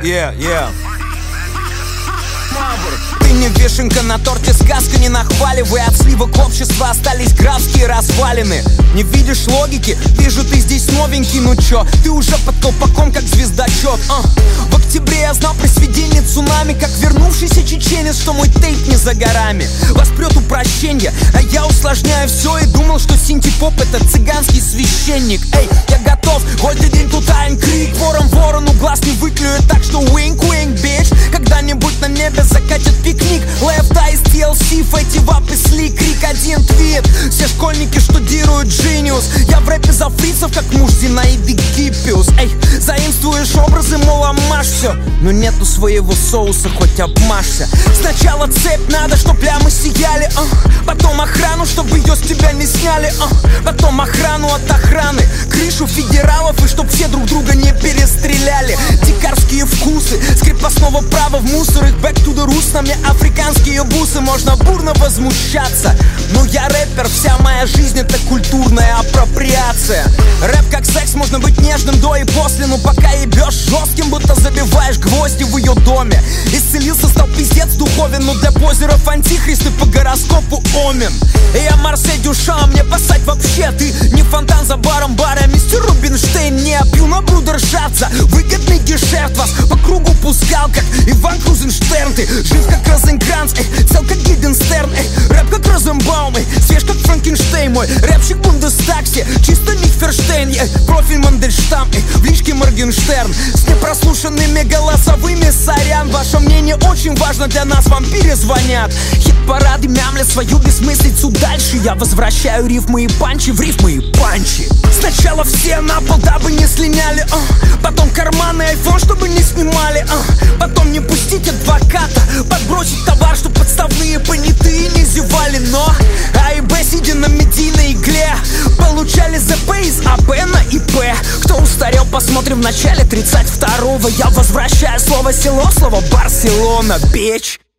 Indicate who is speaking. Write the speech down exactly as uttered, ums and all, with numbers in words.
Speaker 1: Yeah, yeah. Ты не вишенка на торте, сказка не нахваливай. От сливок общества остались графские развалины. Не видишь логики? Вижу, ты здесь новенький, ну чё? Ты уже под колпаком, как звездочет. uh. В октябре я знал про сведение цунами, как вернувшийся чеченец, что мой тейп не за горами. Воспрет упрощенье, а я усложняю все и думал, что синтепоп — это цыганский священник. Эй, я готов, каждый день тут айн крик. Ворон ворону глаз не выклюет, так что wink-wink, bitch. Когда-нибудь на небе закатят пикник. Left Eye, ти эл си, Фэти Вап и Слик, Крик, один твит. Все школьники штудируют Genius. Я в рэпе за фрицев, как муж Зинаиды Гиппиус. Эй, заимствуешь образы, мол, амаш все. Но нету своего соуса, хоть обмажься. Сначала цепь надо, чтоб плямы сияли, а. Потом охрану, чтобы ее с тебя не сняли, а. Потом охрану от охраны, крышу федералов, и чтоб все друг друга не перестреляли. Дикарские вкусы, скрепостного права в мусор. Их back to the roots, на мне африканские бусы. Можно бурно возмущаться, но я рэпер, вся моя жизнь — это культурная апроприация. Рэп как секс, можно быть нежным до и после, но пока ебешь жестким, будто забиваешь гвозди в ее доме. Исцелился, стал пиздец духовен, но для позеров антихрист и по гороскопу омен. И я Марсель Дюшам, мне пасать вообще. Ты не фонтан за баром бара, мистер Рубинштейн. Не пью на бруду ржаться, выгодный гешефт. Вас по кругу пускал, как Иван Крузенштерн. Ты жив как Розенкранц, эй, цел как Гиденстерн, эй. Рэп как Розенбаум, эй, свеж как Франкенштейн. Мой рэпщик Бундестаг, все чисто Нихферштейн, эй. Профиль Мандельштам, эй, в личке Моргенштерн. С непрослушанными голосовыми, сорян. Ваше мнение очень важно для нас, вам перезвонят. Хит-парады мямлят свою бессмыслицу дальше. Я возвращаю рифмы и панчи в рифмы и панчи. Сначала все на пол, дабы не слиняли, а. Потом карманы айфон, чтобы не снимали, а. Потом не пустить адвоката, подбросить товар, чтоб подставные понятые не зевали. Но А и Б, сидя на медийной игле, получали ЗП из АБ на ИП. Кто устарел, посмотрим в начале тридцать второго. Я возвращаю слово село, слово Барселона, бич.